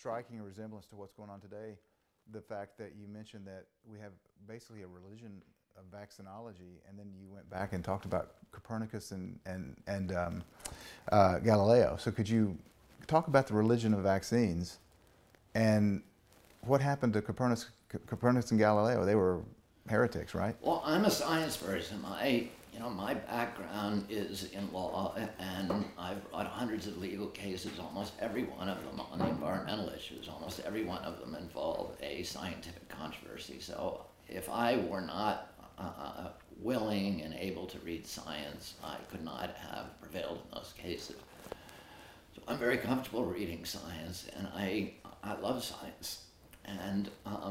striking resemblance to what's going on today, the fact that you mentioned that we have basically a religion of vaccinology, and then you went back and talked about Copernicus and Galileo. So could you talk about the religion of vaccines and what happened to Copernicus and Galileo? They were heretics, right? Well, I'm a science person. My background is in law, and I've brought hundreds of legal cases, almost every one of them on the environmental issues. Almost every one of them involve a scientific controversy. So if I were not willing and able to read science, I could not have prevailed in those cases. So I'm very comfortable reading science, and I love science. And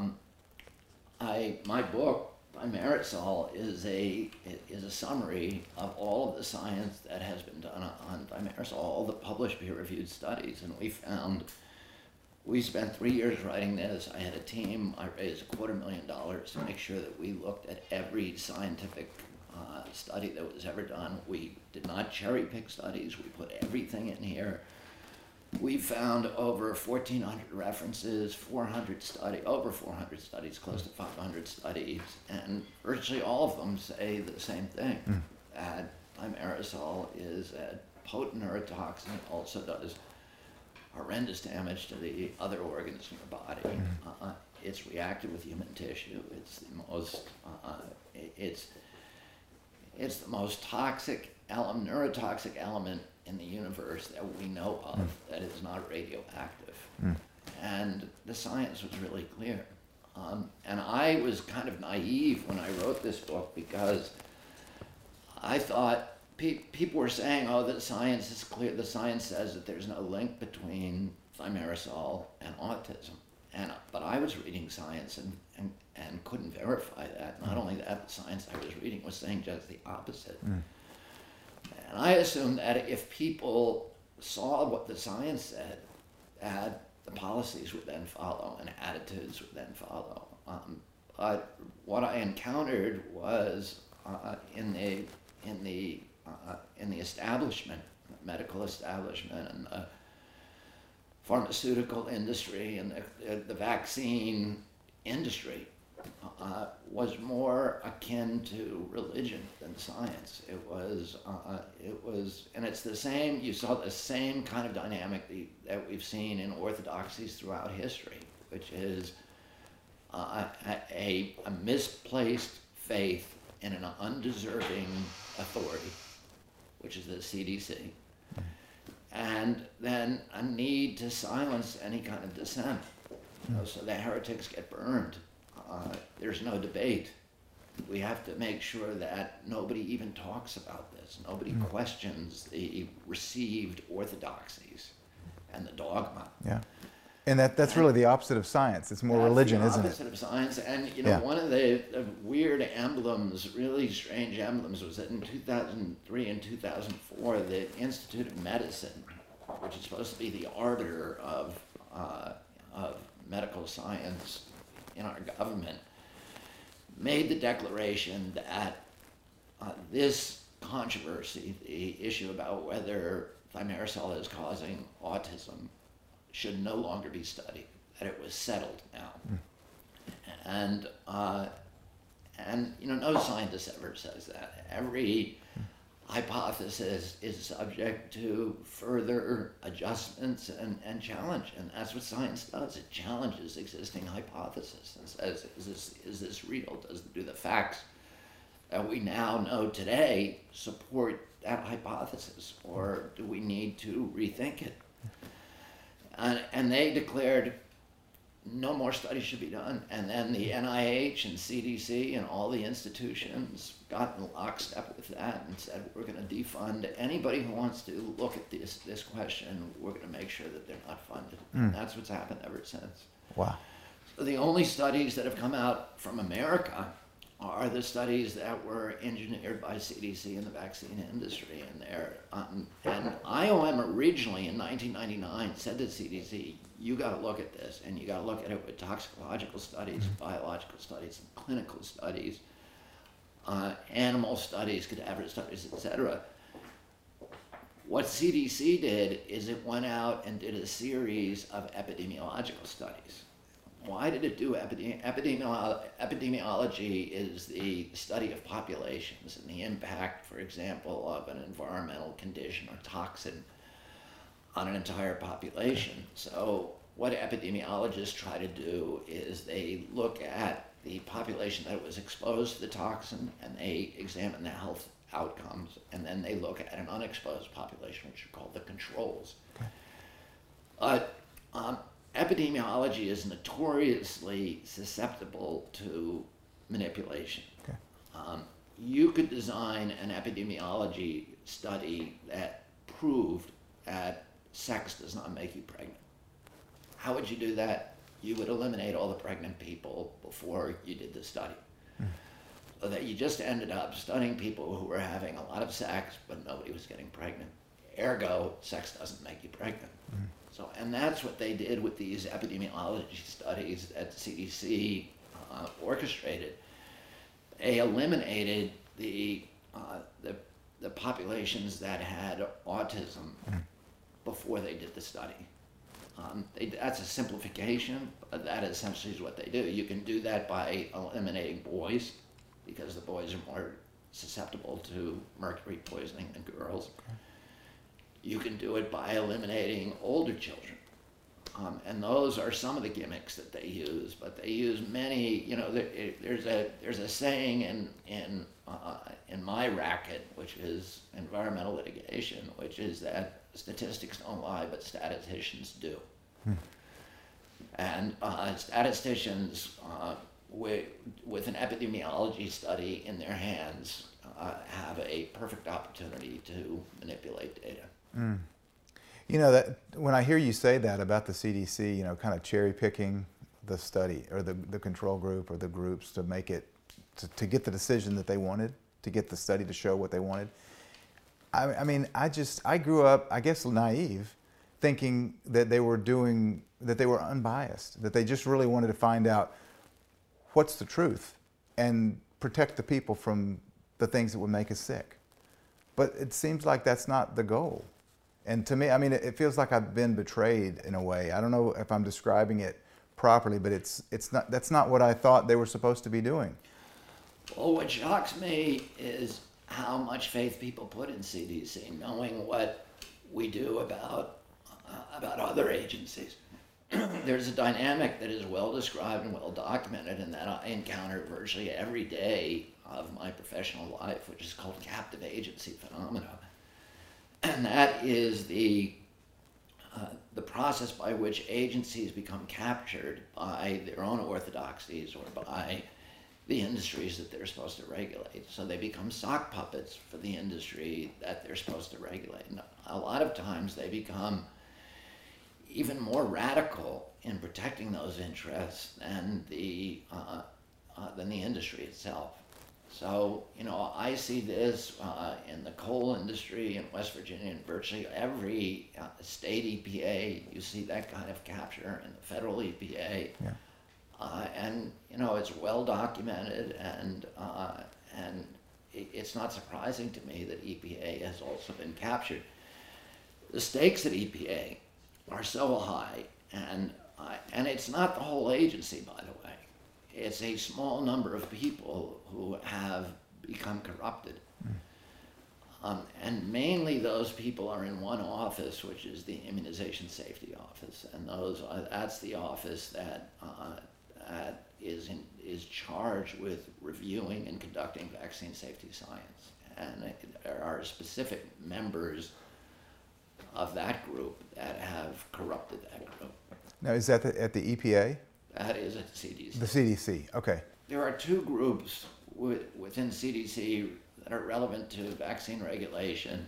my book, Thimerosal, is a summary of all of the science that has been done on thimerosal, all the published peer-reviewed studies. And we spent 3 years writing this. I had a team. I raised $250,000 to make sure that we looked at every scientific study that was ever done. We did not cherry-pick studies. We put everything in here. We found over 1,400 references, over 400 studies, close to 500 studies, and virtually all of them say the same thing. That thimerosal is a potent neurotoxin. It also does horrendous damage to the other organs in your body. It's reactive with human tissue. It's the most, it's the most toxic neurotoxic element in the universe that we know of that is not radioactive. And the science was really clear. And I was kind of naive when I wrote this book because I thought people were saying, oh, the science is clear. The science says that there's no link between thimerosal and autism. But I was reading science and couldn't verify that. Not only that, the science I was reading was saying just the opposite. And I assumed that if people saw what the science said, that the policies would then follow and attitudes would then follow. But what I encountered was in the establishment, medical establishment, and the pharmaceutical industry and the vaccine industry was more akin to religion than science. It was, and it's the same. You saw the same kind of dynamic that we've seen in orthodoxies throughout history, which is a misplaced faith in an undeserving authority, which is the CDC, and then a need to silence any kind of dissent. So the heretics get burned. There's no debate. We have to make sure that nobody even talks about this. Nobody questions the received orthodoxies and the dogma. Yeah, and that's really the opposite of science. It's more religion, isn't it? That's the opposite of science. And one of the weird emblems, really strange emblems, was that in 2003 and 2004, the Institute of Medicine, which is supposed to be the arbiter of medical science in our government, made the declaration that this controversy, the issue about whether thimerosal is causing autism, should no longer be studied, that it was settled now. And no scientist ever says that. Every hypothesis is subject to further adjustments and challenge, and that's what science does. It challenges existing hypotheses and says, is this real? Do the facts that we now know today support that hypothesis, or do we need to rethink it? And they declared no more studies should be done. And then the NIH and CDC and all the institutions got in lockstep with that and said, we're going to defund anybody who wants to look at this question. We're going to make sure that they're not funded. And that's what's happened ever since. Wow. So the only studies that have come out from America are the studies that were engineered by CDC and the vaccine industry. And IOM originally in 1999 said to CDC, you got to look at this, and you got to look at it with toxicological studies, biological studies, clinical studies, animal studies, cadaver studies, etc. What CDC did is it went out and did a series of epidemiological studies. Why did it do epidemiology is the study of populations and the impact, for example, of an environmental condition or toxin on an entire population. So what epidemiologists try to do is they look at the population that was exposed to the toxin and they examine the health outcomes, and then they look at an unexposed population, which are called the controls. Okay. Epidemiology is notoriously susceptible to manipulation. Okay. You could design an epidemiology study that proved that sex does not make you pregnant. How would you do that? You would eliminate all the pregnant people before you did the study. So that you just ended up studying people who were having a lot of sex, but nobody was getting pregnant. Ergo, sex doesn't make you pregnant. So, and that's what they did with these epidemiology studies that CDC orchestrated. They eliminated the populations that had autism before they did the study. That's a simplification, but that essentially is what they do. You can do that by eliminating boys, because the boys are more susceptible to mercury poisoning than girls. Okay. You can do it by eliminating older children. And those are some of the gimmicks that they use, but they use many, there's a saying in my racket, which is environmental litigation, which is that statistics don't lie, but statisticians do. And statisticians, with an epidemiology study in their hands, have a perfect opportunity to manipulate data. That when I hear you say that about the CDC, kind of cherry picking the study or the control group or the groups to make it, to get the decision that they wanted, to get the study to show what they wanted. I grew up, I guess, naive, thinking that they were unbiased, that they just really wanted to find out what's the truth and protect the people from the things that would make us sick. But it seems like that's not the goal. And to me, it feels like I've been betrayed in a way. I don't know if I'm describing it properly, but that's not what I thought they were supposed to be doing. Well, what shocks me is how much faith people put in CDC, knowing what we do about other agencies. There's a dynamic that is well described and well documented, and that I encounter virtually every day of my professional life, which is called captive agency phenomena. And that is the process by which agencies become captured by their own orthodoxies or by the industries that they're supposed to regulate. So they become sock puppets for the industry that they're supposed to regulate. And a lot of times they become even more radical in protecting those interests than the industry itself. So, I see this in the coal industry in West Virginia, and virtually every state EPA, you see that kind of capture in the federal EPA. Yeah. And, it's well documented, and it's not surprising to me that EPA has also been captured. The stakes at EPA are so high, and it's not the whole agency, by the way. It's a small number of people who have become corrupted. And mainly those people are in one office, which is the Immunization Safety Office. And that's the office that is charged with reviewing and conducting vaccine safety science. And there are specific members of that group that have corrupted that group. Now, is that at the EPA? That is at the CDC. The CDC, okay. There are two groups within CDC that are relevant to vaccine regulation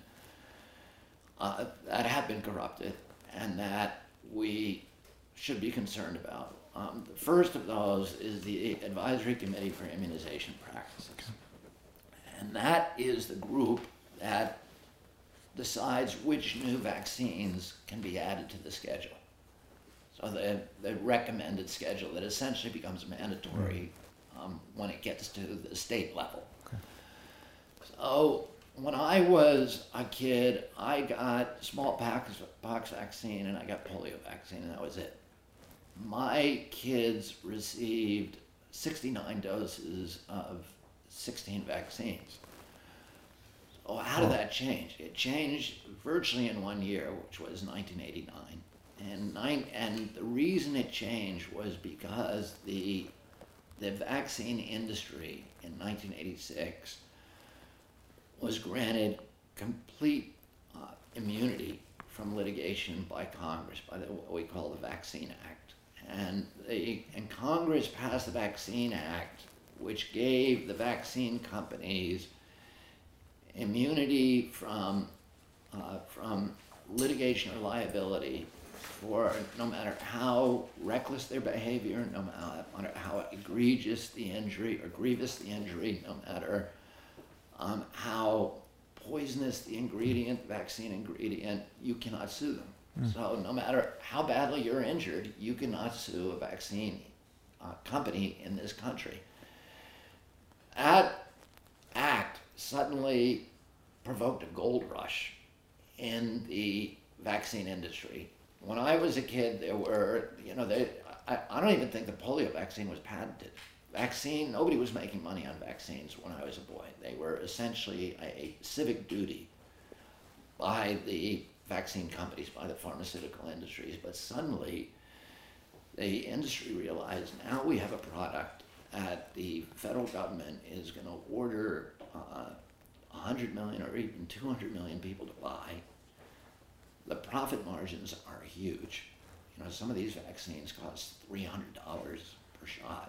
that have been corrupted and that we should be concerned about. The first of those is the Advisory Committee for Immunization Practices. Okay. And that is the group that decides which new vaccines can be added to the schedule. So the recommended schedule that essentially becomes mandatory when it gets to the state level. Okay. So when I was a kid, I got smallpox vaccine and I got polio vaccine, and that was it. My kids received 69 doses of 16 vaccines. So how did that change? It changed virtually in 1 year, which was 1989. And the reason it changed was because the vaccine industry in 1986 was granted complete immunity from litigation by Congress, by what we call the Vaccine Act. And Congress passed the Vaccine Act, which gave the vaccine companies immunity from litigation or liability for no matter how reckless their behavior, no matter how egregious the injury or grievous the injury, no matter how poisonous the vaccine ingredient, you cannot sue them. So no matter how badly you're injured, you cannot sue a vaccine company in this country. That act suddenly provoked a gold rush in the vaccine industry. When I was a kid, there were, I don't even think the polio vaccine was patented. Nobody was making money on vaccines when I was a boy. They were essentially a civic duty by the vaccine companies, by the pharmaceutical industries. But suddenly, the industry realized now we have a product that the federal government is going to order 100 million or even 200 million people to buy. The profit margins are huge. Some of these vaccines cost $300 per shot.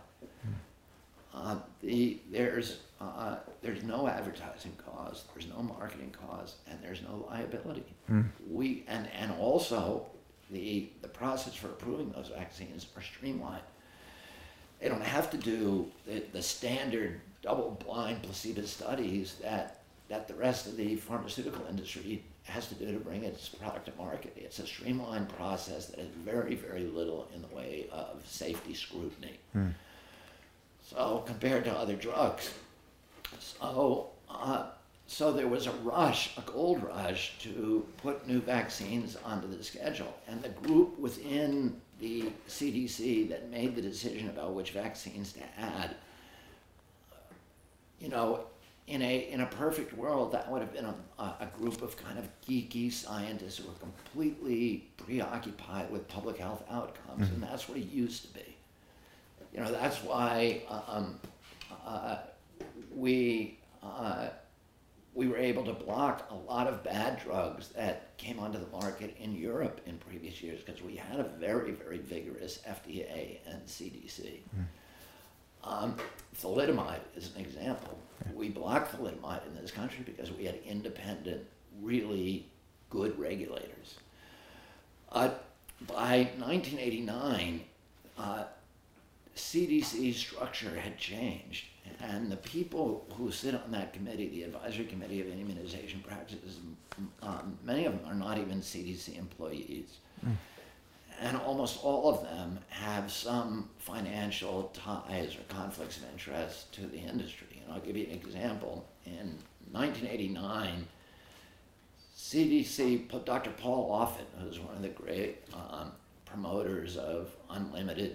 There's no advertising cost, there's no marketing cost, and there's no liability. And also the process for approving those vaccines are streamlined. They don't have to do the standard double-blind placebo studies that the rest of the pharmaceutical industry has to do to bring its product to market. It's a streamlined process that has very, very little in the way of safety scrutiny. So compared to other drugs, so there was a gold rush to put new vaccines onto the schedule, and the group within the CDC that made the decision about which vaccines to add, in a perfect world, that would have been a group of kind of geeky scientists who were completely preoccupied with public health outcomes, and that's what it used to be. That's why we were able to block a lot of bad drugs that came onto the market in Europe in previous years, because we had a very, very vigorous FDA and CDC. Thalidomide is an example. We blocked thalidomide in this country because we had independent, really good regulators. By 1989, CDC structure had changed, and the people who sit on that committee, the Advisory Committee of Immunization Practices, many of them are not even CDC employees. And almost all of them have some financial ties or conflicts of interest to the industry. And I'll give you an example. In 1989, CDC, Dr. Paul Offit, who's one of the great promoters of unlimited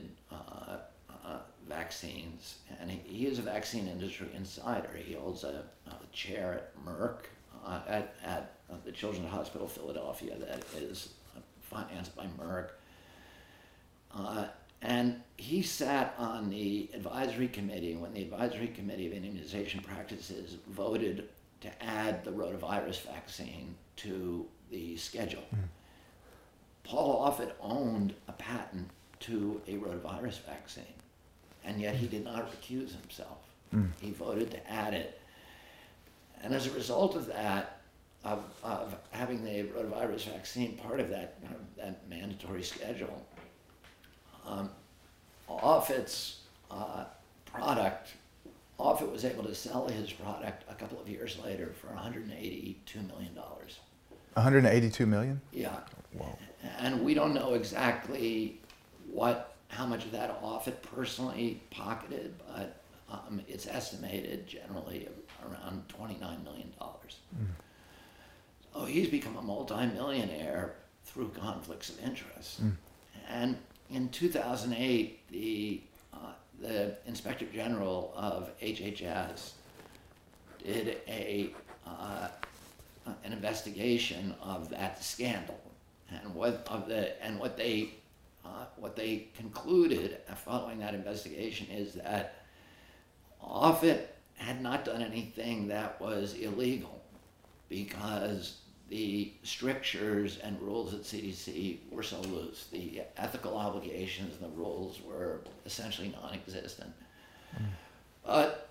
vaccines, and he is a vaccine industry insider. He holds a chair at Merck, at the Children's Hospital Philadelphia, that is financed by Merck. And he sat on the advisory committee when the Advisory Committee of Immunization Practices voted to add the rotavirus vaccine to the schedule. Paul Offit owned a patent to a rotavirus vaccine, and yet he did not recuse himself. He voted to add it. And as a result of that, of having the rotavirus vaccine part of that mandatory schedule, Offit's product, Offit was able to sell his product a couple of years later for $182 million. 182 million? Yeah. Wow. And we don't know exactly how much of that Offit personally pocketed, but it's estimated generally around $29 million. So he's become a multimillionaire through conflicts of interest. And in 2008, the Inspector General of HHS did an investigation of that scandal, and what they concluded following that investigation is that Offutt had not done anything that was illegal, because the strictures and rules at CDC were so loose. The ethical obligations and the rules were essentially non-existent. But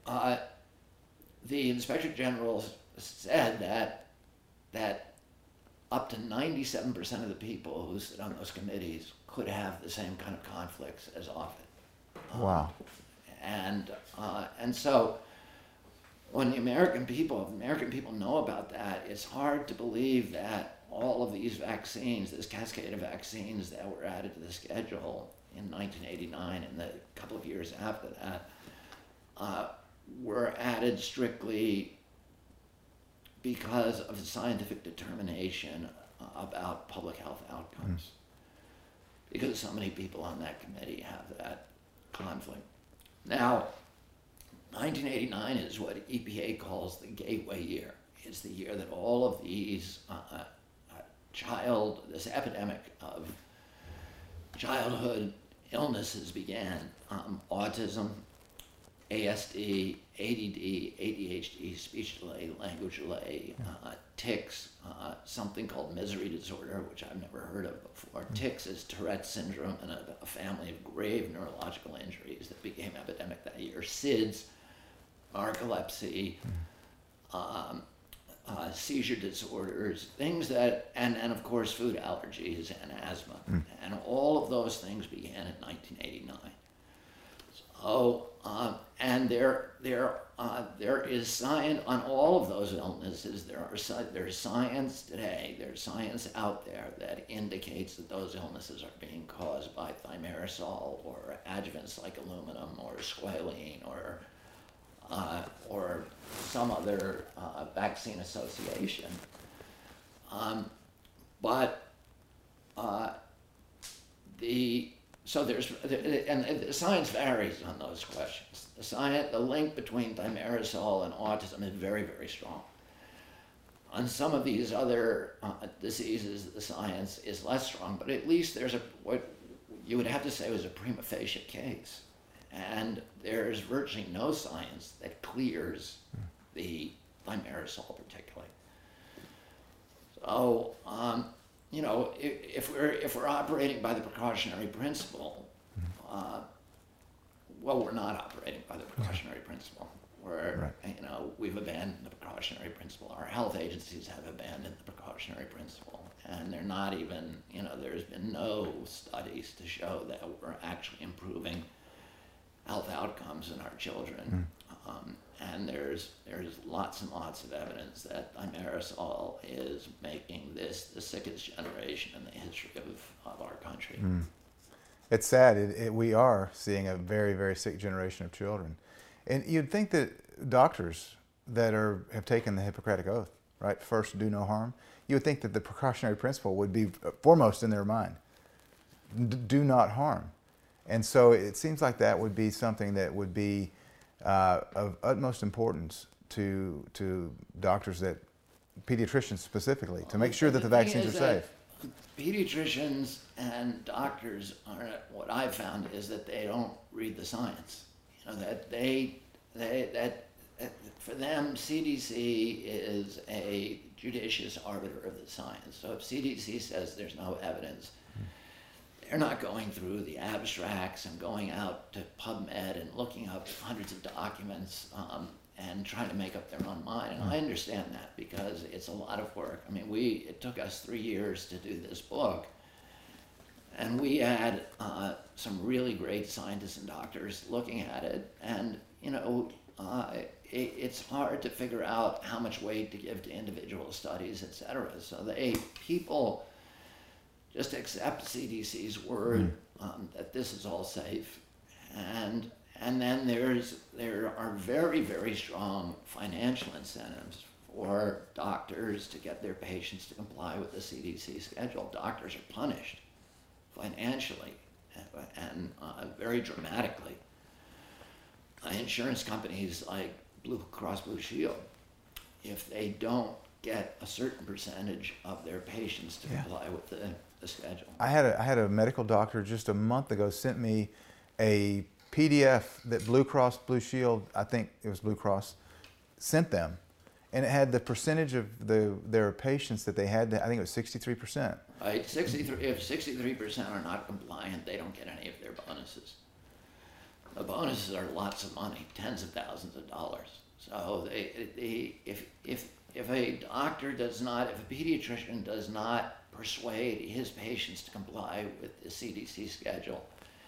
the Inspector General said that up to 97% of the people who sit on those committees could have the same kind of conflicts as Offutt. Wow. And so when the American people know about that, it's hard to believe that all of these vaccines, this cascade of vaccines that were added to the schedule in 1989 and the couple of years after that, were added strictly because of the scientific determination about public health outcomes. Because so many people on that committee have that conflict. This 1989 is what EPA calls the gateway year. It's the year that all of these this epidemic of childhood illnesses began. Autism, ASD, ADD, ADHD, speech delay, language delay, tics, something called misery disorder, which I've never heard of before. Tics is Tourette's syndrome and a family of grave neurological injuries that became epidemic that year. SIDS, narcolepsy, seizure disorders, things that, and of course food allergies and asthma. And all of those things began in 1989. So, and there is science on all of those illnesses. There's science today. There's science out there that indicates that those illnesses are being caused by thimerosal or adjuvants like aluminum or squalene or some other vaccine association. So the science varies on those questions. The link between thimerosal and autism is very, very strong. On some of these other diseases, the science is less strong, but at least there's what you would have to say was a prima facie case. And there's virtually no science that clears the thimerosal particularly. So, if we're operating by the precautionary principle, we're not operating by the precautionary principle. We've abandoned the precautionary principle. Our health agencies have abandoned the precautionary principle, and they're not even. There's been no studies to show that we're actually improving health outcomes in our children. And there's lots and lots of evidence that thimerosal is making this the sickest generation in the history of our country. It's sad. We are seeing a very, very sick generation of children. And you'd think that doctors that have taken the Hippocratic Oath, right, first do no harm, you would think that the precautionary principle would be foremost in their mind. Do not harm. And so it seems like that would be something that would be of utmost importance to doctors, pediatricians specifically, to make sure that the vaccines are safe. Pediatricians and doctors what I've found is that they don't read the science. That for them, CDC is a judicious arbiter of the science. So if CDC says there's no evidence, they're not going through the abstracts and going out to PubMed and looking up hundreds of documents and trying to make up their own mind. And I understand that because it's a lot of work. I mean, it took us 3 years to do this book. And we had some really great scientists and doctors looking at it. And, it's hard to figure out how much weight to give to individual studies, et cetera. So people just accept CDC's word that this is all safe, and And then there are very, very strong financial incentives for doctors to get their patients to comply with the CDC schedule. Doctors are punished financially and very dramatically. Insurance companies like Blue Cross Blue Shield, if they don't get a certain percentage of their patients to comply with the schedule. I had a medical doctor just a month ago sent me a PDF that Blue Cross Blue Shield, I think it was Blue Cross, sent them. And it had the percentage of their patients that they had, I think it was 63%. Right, if 63% are not compliant, they don't get any of their bonuses. The bonuses are lots of money, tens of thousands of dollars. So if a doctor does not, if a pediatrician does not persuade his patients to comply with the CDC schedule,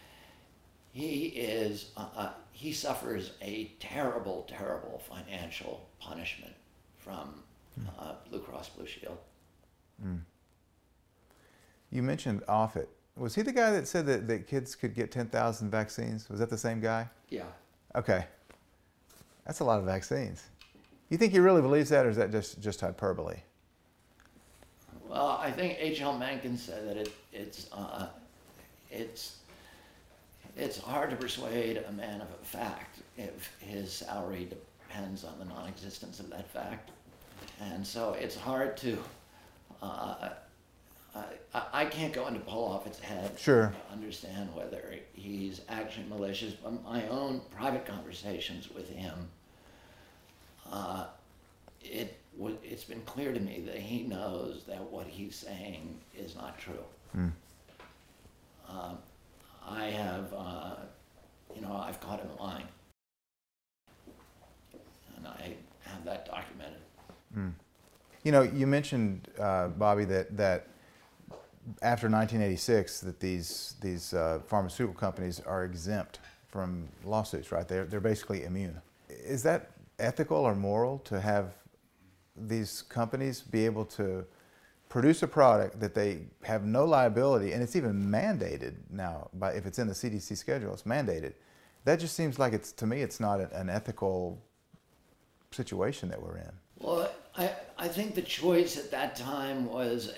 he suffers a terrible, terrible financial punishment from Blue Cross Blue Shield. Mm. You mentioned Offit. Was he the guy that said that kids could get 10,000 vaccines? Was that the same guy? Yeah. Okay. That's a lot of vaccines. You think he really believes that, or is that just hyperbole? Well, I think H.L. Mencken said that it's hard to persuade a man of a fact if his salary depends on the non-existence of that fact. And so it's hard to, I can't go into Paul Offit's head Sure. to understand whether he's actually malicious, but my own private conversations with him, it's been clear to me that he knows that what he's saying is not true. Mm. I have, I've caught him lying, and I have that documented. Mm. You mentioned, Bobby, that after 1986, that these pharmaceutical companies are exempt from lawsuits, right? They're basically immune. Is that ethical or moral to have these companies be able to produce a product that they have no liability, and it's even mandated now, if it's in the CDC schedule, it's mandated. That just seems like to me, it's not an ethical situation that we're in. Well, I think the choice at that time was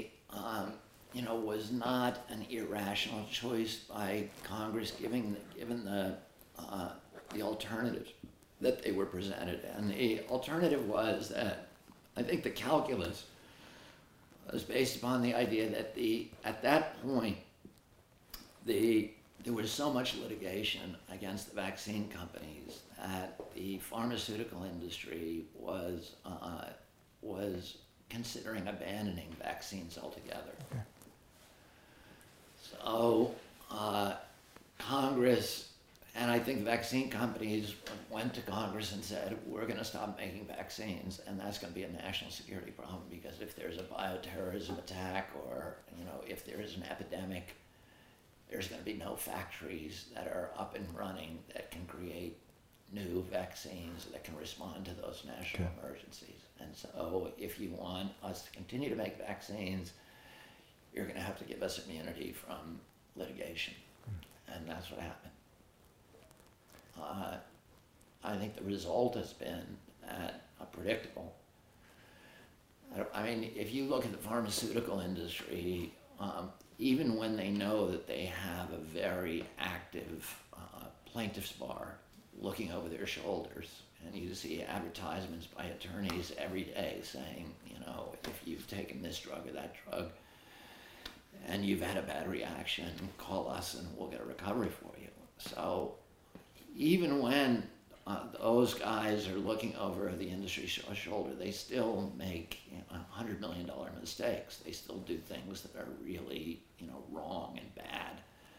was not an irrational choice by Congress, given the alternatives that they were presented. And the alternative was that, I think the calculus was based upon the idea that at that point, there was so much litigation against the vaccine companies that the pharmaceutical industry was considering abandoning vaccines altogether. Okay. So Congress, and I think vaccine companies went to Congress and said, we're going to stop making vaccines, and that's going to be a national security problem, because if there's a bioterrorism attack, or if there is an epidemic, there's going to be no factories that are up and running that can create new vaccines that can respond to those national emergencies. And so if you want us to continue to make vaccines, you're going to have to give us immunity from litigation. And that's what happened. I think the result has been predictable. I mean, if you look at the pharmaceutical industry, even when they know that they have a very active plaintiff's bar looking over their shoulders, and you see advertisements by attorneys every day saying, if you've taken this drug or that drug, and you've had a bad reaction, call us and we'll get a recovery for you. So even when those guys are looking over the industry's shoulder, they still make $100 million mistakes. They still do things that are really wrong and bad.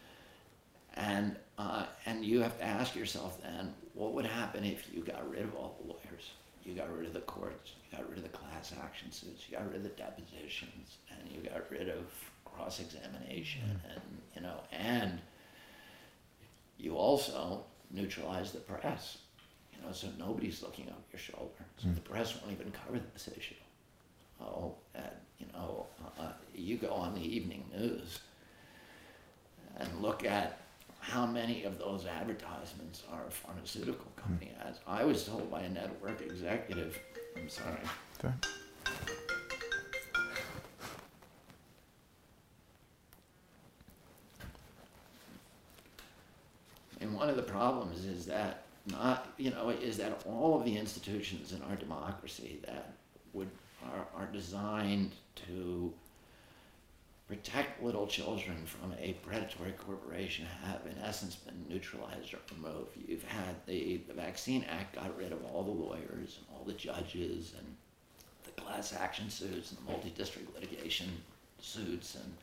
And you have to ask yourself then, what would happen if you got rid of all the lawyers? You got rid of the courts, you got rid of the class action suits, you got rid of the depositions, and you got rid of cross-examination, and you also neutralize the press, so nobody's looking over your shoulder. So the press won't even cover this issue. You go on the evening news and look at how many of those advertisements are pharmaceutical company ads. I was told by a network executive, I'm sorry. Okay. And one of the problems is that is that all of the institutions in our democracy that are designed to protect little children from a predatory corporation have in essence been neutralized or removed. You've had the Vaccine Act got rid of all the lawyers and all the judges and the class action suits and the multi-district litigation suits and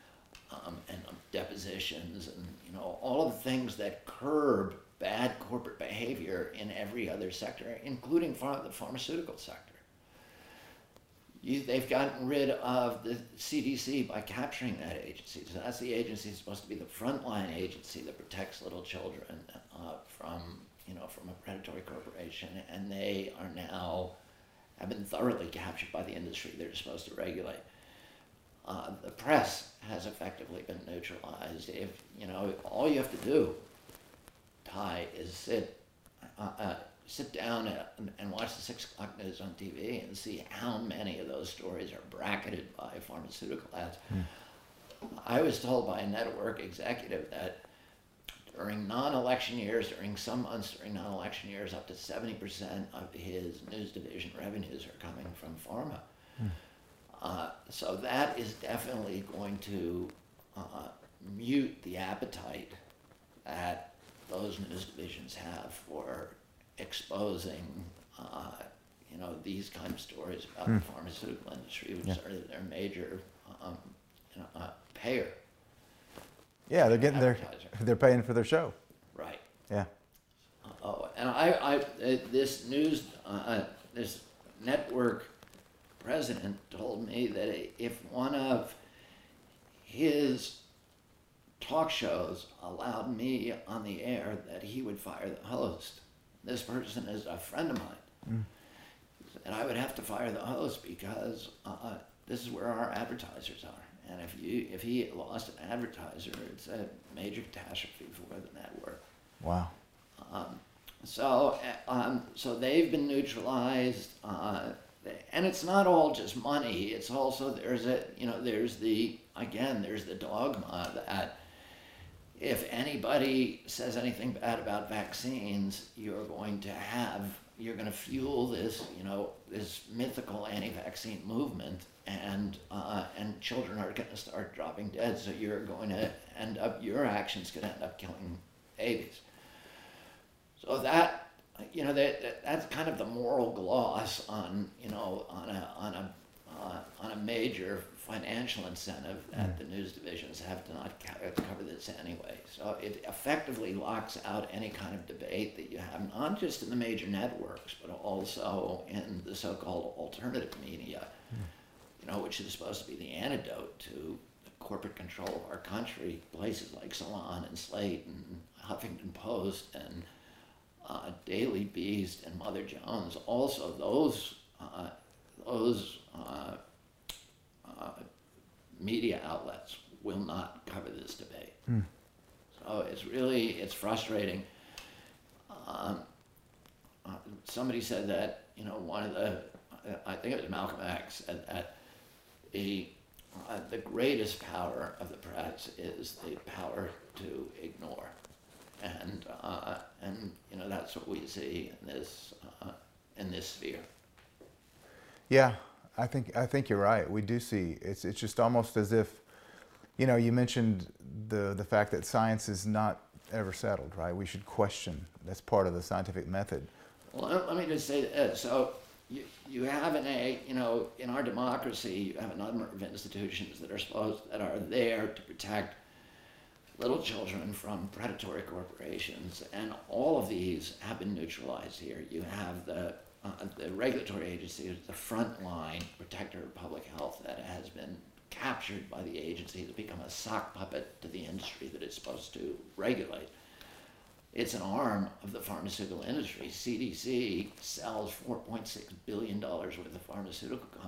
depositions and all of the things that curb bad corporate behavior in every other sector, including the pharmaceutical sector. They've gotten rid of the CDC by capturing that agency. So that's the agency that's supposed to be the frontline agency that protects little children from a predatory corporation, and they are now have been thoroughly captured by the industry they're supposed to regulate. The press has effectively been neutralized. If all you have to do, Ty, is sit down and watch the 6 o'clock news on TV and see how many of those stories are bracketed by pharmaceutical ads. I was told by a network executive that during non-election years, during some months during non-election years, up to 70% of his news division revenues are coming from pharma. So that is definitely going to mute the appetite that those news divisions have for exposing, these kind of stories about the pharmaceutical industry, which are their major payer. Yeah, they're getting they're paying for their show. Right. Yeah. And this network president told me that if one of his talk shows allowed me on the air, that he would fire the host. This person is a friend of mine. And I would have to fire the host because this is where our advertisers are. And if he lost an advertiser, it's a major catastrophe for the network. Wow. So they've been neutralized. And it's not all just money. It's also there's the dogma that if anybody says anything bad about vaccines, you're going to fuel this this mythical anti-vaccine movement, and children are going to start dropping dead. So you're going to your actions could end up killing babies. So that's kind of the moral gloss on a major financial incentive that the news divisions have to not cover this anyway. So it effectively locks out any kind of debate that you have, not just in the major networks, but also in the so-called alternative media, which is supposed to be the antidote to the corporate control of our country. Places like Salon and Slate and Huffington Post and Daily Beast and Mother Jones, also those media outlets will not cover this debate. So it's frustrating. Somebody said that I think it was Malcolm X said that the greatest power of the press is the power to ignore. And that's what we see in this sphere. Yeah, I think you're right. We do see it's just almost as if, you mentioned the fact that science is not ever settled, right? We should question. That's part of the scientific method. Well, let me just say this. So you have in our democracy, you have a number of institutions that are there to protect little children from predatory corporations, and all of these have been neutralized here. You have the regulatory agency, the frontline protector of public health, that has been captured by the agency to become a sock puppet to the industry that it's supposed to regulate. It's an arm of the pharmaceutical industry. CDC sells $4.6 billion worth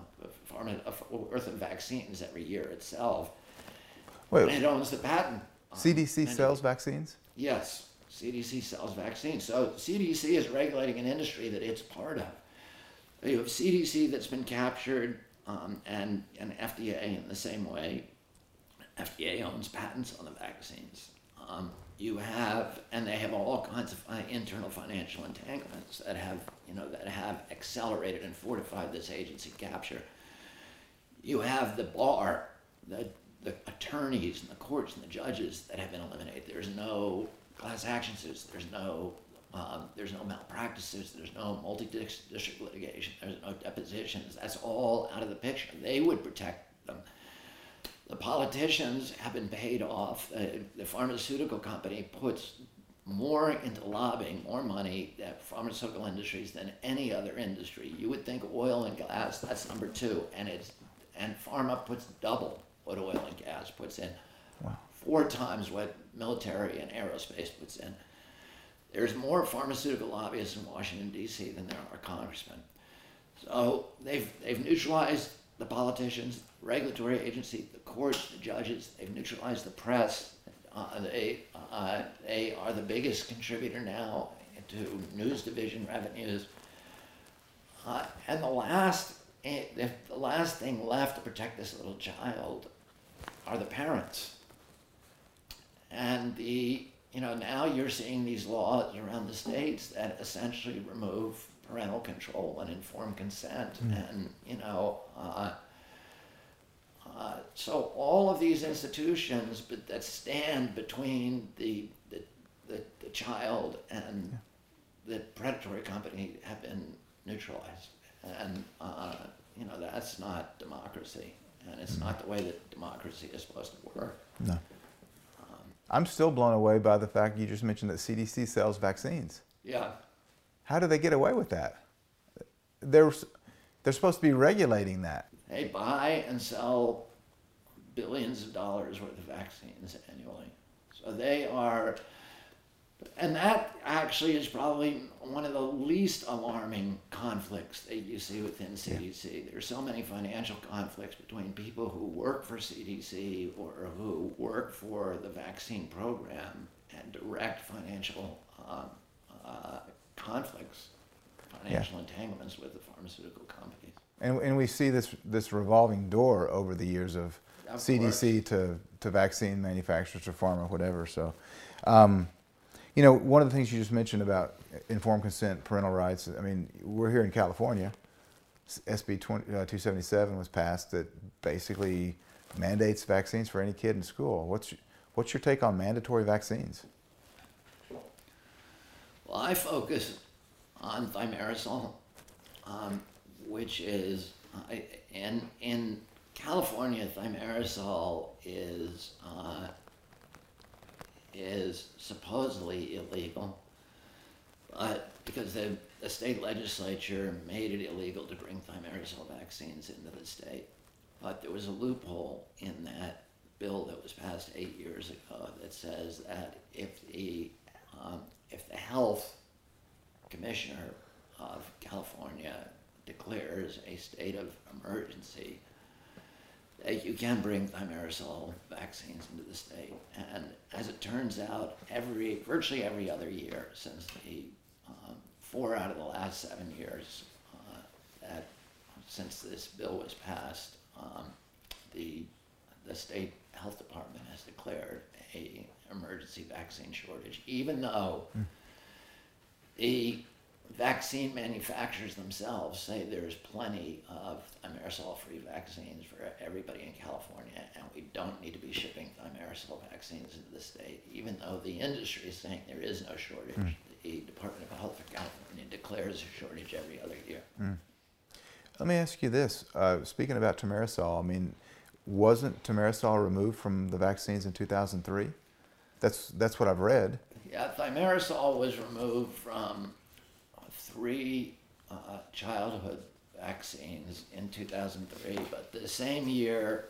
of vaccines every year itself. Wait. And it owns the patent CDC sells vaccines? Yes, CDC sells vaccines. So CDC is regulating an industry that it's part of. You have CDC that's been captured, and FDA in the same way. FDA owns patents on the vaccines. You have, and they have all kinds of internal financial entanglements that have accelerated and fortified this agency capture. You have the bar, the attorneys and the courts and the judges that have been eliminated. There's no class action suits. There's no malpractice suits. There's no multi-district litigation. There's no depositions. That's all out of the picture. They would protect them. The politicians have been paid off. The pharmaceutical company puts more into lobbying, more money at pharmaceutical industries than any other industry. You would think oil and gas, that's number two, and pharma puts double what oil and gas puts in. Wow. 4 times what military and aerospace puts in. There's more pharmaceutical lobbyists in Washington, D.C. than there are congressmen. So they've neutralized the politicians, regulatory agency, the courts, the judges. They've neutralized the press. They are the biggest contributor now to news division revenues. And the last thing left to protect this little child are the parents. And now you're seeing these laws around the states that essentially remove parental control and informed consent. And so all of these institutions that stand between the child and the predatory company have been neutralized. And that's not democracy, and it's not the way that democracy is supposed to work. No. I'm still blown away by the fact you just mentioned that CDC sells vaccines. Yeah. How do they get away with that? They're supposed to be regulating that. They buy and sell billions of dollars worth of vaccines annually. So they are, and that actually is probably one of the least alarming conflicts that you see within CDC. Yeah. There's so many financial conflicts between people who work for CDC or who work for the vaccine program, and direct financial conflicts, financial entanglements with the pharmaceutical companies. And we see this revolving door over the years of CDC to vaccine manufacturers to pharma, whatever. So, one of the things you just mentioned about informed consent, parental rights. I mean, we're here in California. SB 277 was passed that basically mandates vaccines for any kid in school. What's your take on mandatory vaccines? Well, I focus on thimerosal, which is in California, thimerosal is supposedly illegal, but because the state legislature made it illegal to bring thimerosal vaccines into the state. But there was a loophole in that bill that was passed 8 years ago that says that if the health commissioner of California declares a state of emergency, that you can bring thimerosal vaccines into the state. And as it turns out, virtually every other year since the 4 out of the last 7 years since this bill was passed, the state health department has declared a emergency vaccine shortage, even though the vaccine manufacturers themselves say there's plenty of thimerosal-free vaccines for everybody in California, and we don't need to be shipping thimerosal vaccines into the state, even though the industry is saying there is no shortage. The Department of Health for California declares a shortage every other year. Let me ask you this. Speaking about thimerosal, I mean, wasn't thimerosal removed from the vaccines in 2003? That's what I've read. Yeah, thimerosal was removed from 3 childhood vaccines in 2003, but the same year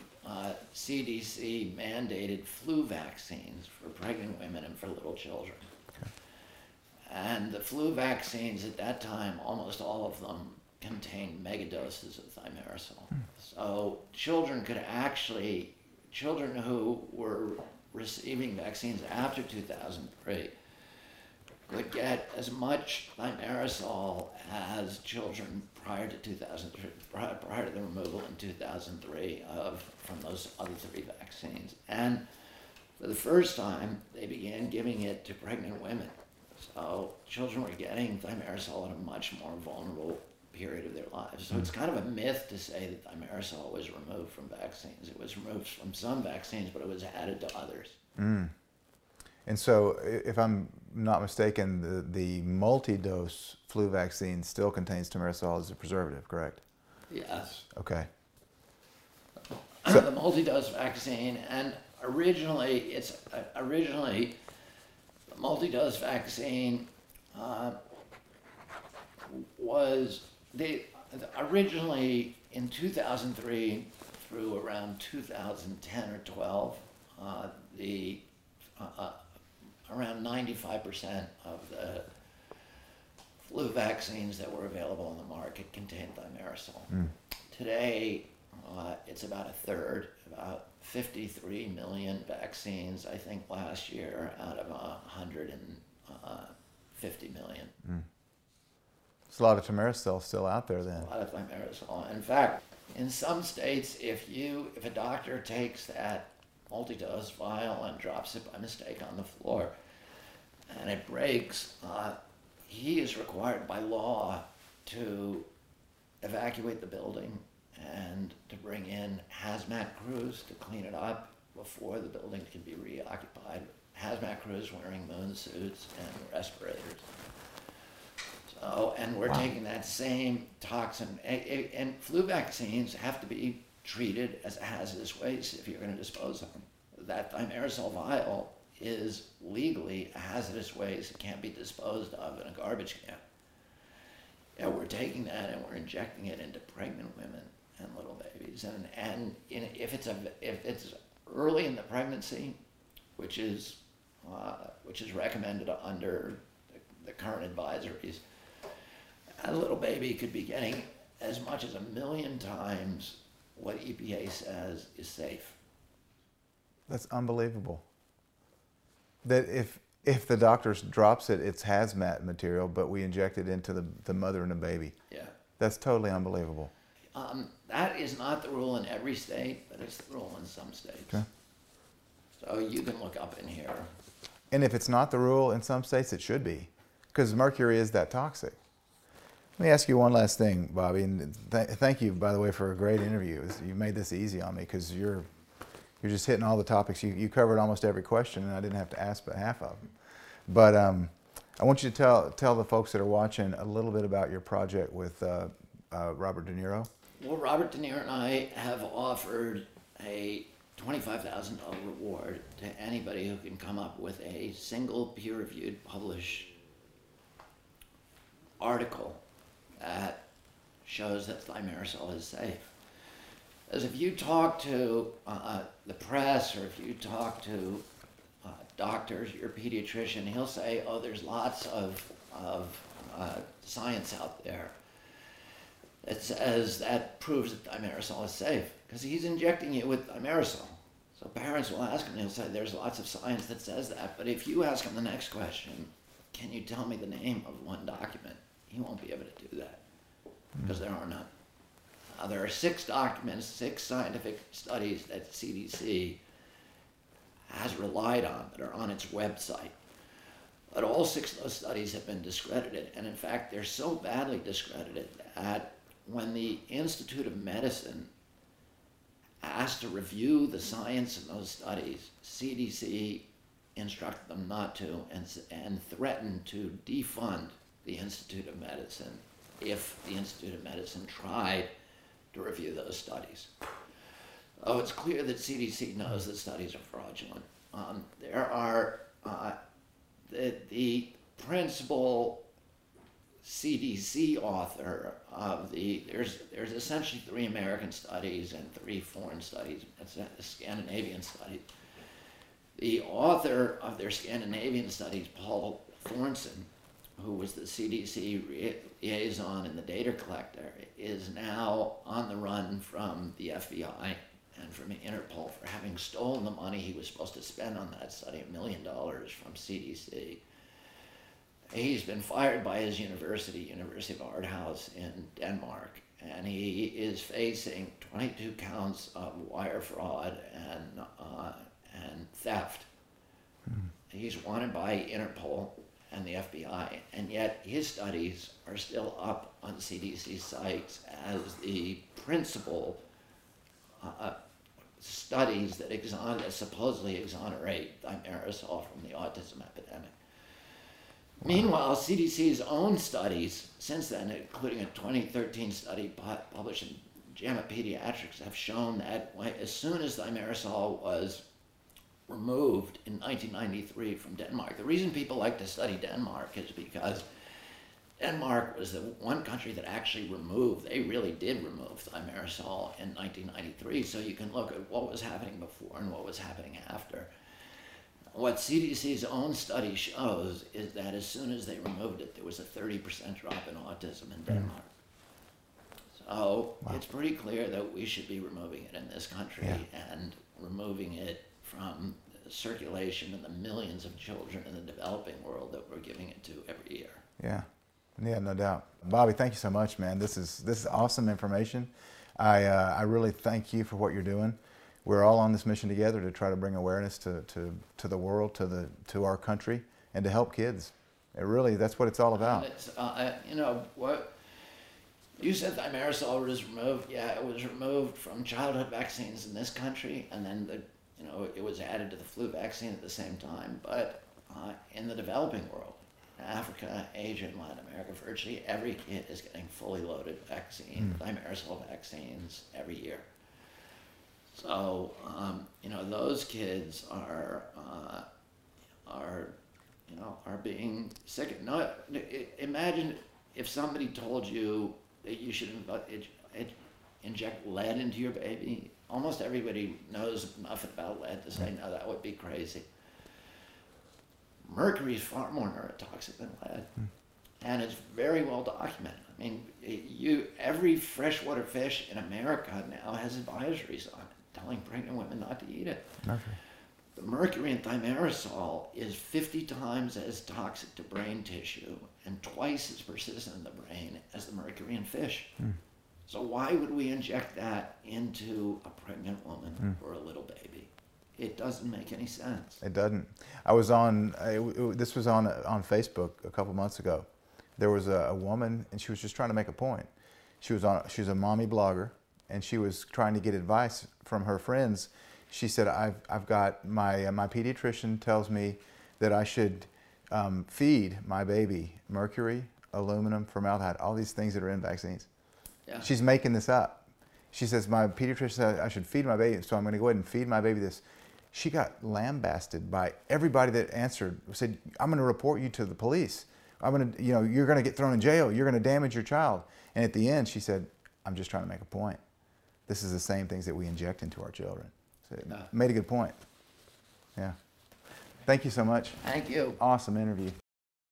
CDC mandated flu vaccines for pregnant women and for little children. Okay. And the flu vaccines at that time, almost all of them contained megadoses of thimerosal. So children who were receiving vaccines after 2003 would get as much thimerosal as children prior to 2003, prior to the removal in 2003 from those other three vaccines. And for the first time, they began giving it to pregnant women. So children were getting thimerosal at a much more vulnerable period of their lives. So it's kind of a myth to say that thimerosal was removed from vaccines. It was removed from some vaccines, but it was added to others. And so, if I'm not mistaken, the multi-dose flu vaccine still contains thimerosal as a preservative, correct? Yes. Okay. The multi-dose vaccine, and originally the multi-dose vaccine was originally in 2003 through around 2010 or 12, around 95% of the flu vaccines that were available on the market contained thimerosal. Today, it's about a third, about 53 million vaccines, I think, last year out of 150 million. There's a lot of thimerosal still out there then. A lot of thimerosal. In fact, in some states, if a doctor takes that multi-dose vial and drops it by mistake on the floor and it breaks, he is required by law to evacuate the building and to bring in hazmat crews to clean it up before the building can be reoccupied. Hazmat crews wearing moon suits and respirators. So, and we're taking that same toxin, and flu vaccines have to be treated as a hazardous waste if you're going to dispose of them. That thimerosal vial is legally a hazardous waste. It can't be disposed of in a garbage can. Yeah, we're taking that and we're injecting it into pregnant women and little babies. And if it's early in the pregnancy, which is recommended under the current advisories, a little baby could be getting as much as 1 million times what EPA says is safe. That's unbelievable. That if the doctor drops it, it's hazmat material, but we inject it into the mother and the baby. Yeah. That's totally unbelievable. That is not the rule in every state, but it's the rule in some states. Okay. So you can look up in here. And if it's not the rule in some states, it should be, because mercury is that toxic. Let me ask you one last thing, Bobby, and thank you, by the way, for a great interview. You made this easy on me because you're just hitting all the topics. You covered almost every question, and I didn't have to ask but half of them. But I want you to tell the folks that are watching a little bit about your project with Robert De Niro. Well, Robert De Niro and I have offered a $25,000 reward to anybody who can come up with a single peer-reviewed published article that shows that thimerosal is safe. As if you talk to the press or if you talk to doctors, your pediatrician, he'll say, oh, there's lots of science out there that says that proves that thimerosal is safe, because he's injecting you with thimerosal. So parents will ask him, and he'll say, there's lots of science that says that. But if you ask him the next question, can you tell me the name of one document? He won't be able to do that, because there are none. There are 6 documents, 6 scientific studies that CDC has relied on that are on its website. But all 6 of those studies have been discredited. And in fact, they're so badly discredited that when the Institute of Medicine asked to review the science in those studies, CDC instructed them not to and threatened to defund the Institute of Medicine if the Institute of Medicine tried to review those studies. Oh, it's clear that CDC knows that studies are fraudulent. There are the principal CDC author of there's essentially 3 American studies and 3 foreign studies. It's a Scandinavian study. The author of their Scandinavian studies, Paul Thornson, who was the CDC liaison and the data collector, is now on the run from the FBI and from Interpol for having stolen the money he was supposed to spend on that study, $1 million from CDC. He's been fired by his university, University of Aarhus in Denmark, and he is facing 22 counts of wire fraud and theft. He's wanted by Interpol and the FBI, and yet his studies are still up on CDC sites as the principal studies that supposedly exonerate thimerosal from the autism epidemic. Wow. Meanwhile, CDC's own studies since then, including a 2013 study published in JAMA Pediatrics, have shown that as soon as thimerosal was removed in 1993 from Denmark. The reason people like to study Denmark is because Denmark was the one country that actually they really did remove thimerosal in 1993, so you can look at what was happening before and what was happening after. What CDC's own study shows is that as soon as they removed it, there was a 30% drop in autism in Denmark. So It's pretty clear that we should be removing it in this country and removing it from circulation in the millions of children in the developing world that we're giving it to every year. Yeah, no doubt. Bobby, thank you so much, man. This is awesome information. I really thank you for what you're doing. We're all on this mission together to try to bring awareness to the world, to our country, and to help kids. That's what it's all about. What you said thimerosal was removed. Yeah, it was removed from childhood vaccines in this country, and then it was added to the flu vaccine at the same time. But in the developing world, Africa, Asia, and Latin America, virtually every kid is getting fully loaded thimerosal vaccines every year. So those kids are being sick. No, imagine if somebody told you that you should inject lead into your baby. Almost everybody knows enough about lead to say, no, that would be crazy. Mercury is far more neurotoxic than lead, and it's very well documented. I mean, every freshwater fish in America now has advisories on it, telling pregnant women not to eat it. Okay. The mercury in thimerosal is 50 times as toxic to brain tissue and twice as persistent in the brain as the mercury in fish. So why would we inject that into a pregnant woman or a little baby? It doesn't make any sense. It doesn't. I was on, this was on Facebook a couple months ago. There was a woman, and she was just trying to make a point. She was a mommy blogger, and she was trying to get advice from her friends. She said, I've got my pediatrician tells me that I should feed my baby mercury, aluminum, formaldehyde, all these things that are in vaccines. Yeah. She's making this up. She says, my pediatrician said I should feed my baby, so I'm going to go ahead and feed my baby this. She got lambasted by everybody that answered, said, I'm going to report you to the police. You're going to get thrown in jail. You're going to damage your child. And at the end, she said, I'm just trying to make a point. This is the same things that we inject into our children. So made a good point. Yeah. Thank you so much. Thank you. Awesome interview.